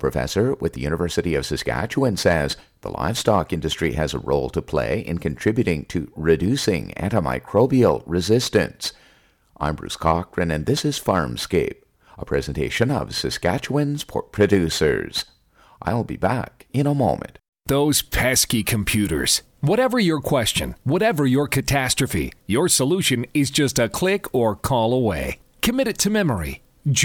professor with the University of Saskatchewan says the livestock industry has a role to play in contributing to reducing antimicrobial resistance. I'm Bruce Cochran, and this is Farmscape, a presentation of Saskatchewan's pork producers. I'll be back in a moment. Those pesky computers. Whatever your question, whatever your catastrophe, your solution is just a click or call away. Commit it to memory.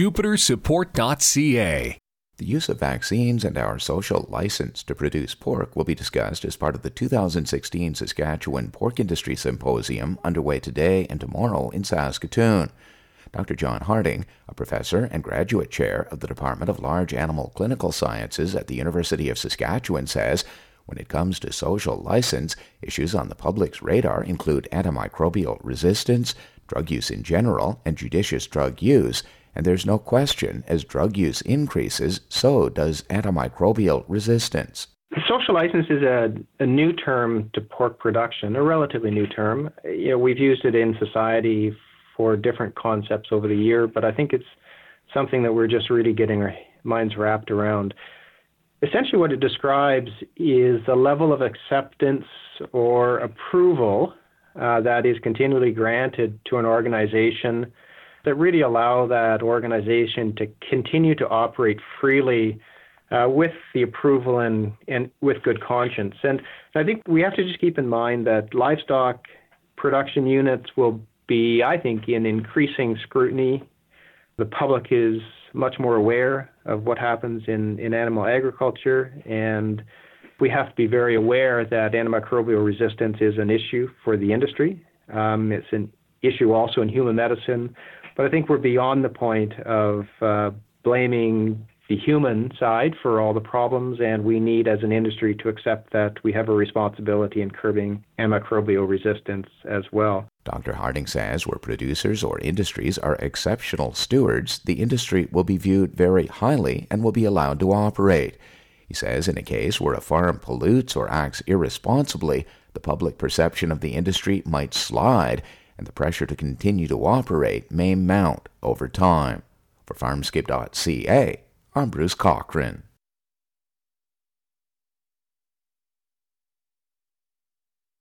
JupiterSupport.ca. The use of vaccines and our social license to produce pork will be discussed as part of the 2016 Saskatchewan Pork Industry Symposium underway today and tomorrow in Saskatoon. Dr. John Harding, a professor and graduate chair of the Department of Large Animal Clinical Sciences at the University of Saskatchewan, says when it comes to social license, issues on the public's radar include antimicrobial resistance, drug use in general, and judicious drug use. And there's no question, as drug use increases, so does antimicrobial resistance. Social license is a new term to pork production, a relatively new term. We've used it in society for different concepts over the year, but I think it's something that we're just really getting our minds wrapped around. Essentially what it describes is the level of acceptance or approval that is continually granted to an organization that really allow that organization to continue to operate freely with the approval and with good conscience. And I think we have to just keep in mind that livestock production units will be, I think, in increasing scrutiny. The public is much more aware of what happens in animal agriculture, and we have to be very aware that antimicrobial resistance is an issue for the industry. It's an issue also in human medicine. But I think we're beyond the point of blaming the human side for all the problems, and we need as an industry to accept that we have a responsibility in curbing antimicrobial resistance as well. Dr. Harding says where producers or industries are exceptional stewards, the industry will be viewed very highly and will be allowed to operate. He says in a case where a farm pollutes or acts irresponsibly, the public perception of the industry might slide, and the pressure to continue to operate may mount over time. For Farmscape.ca, I'm Bruce Cochran.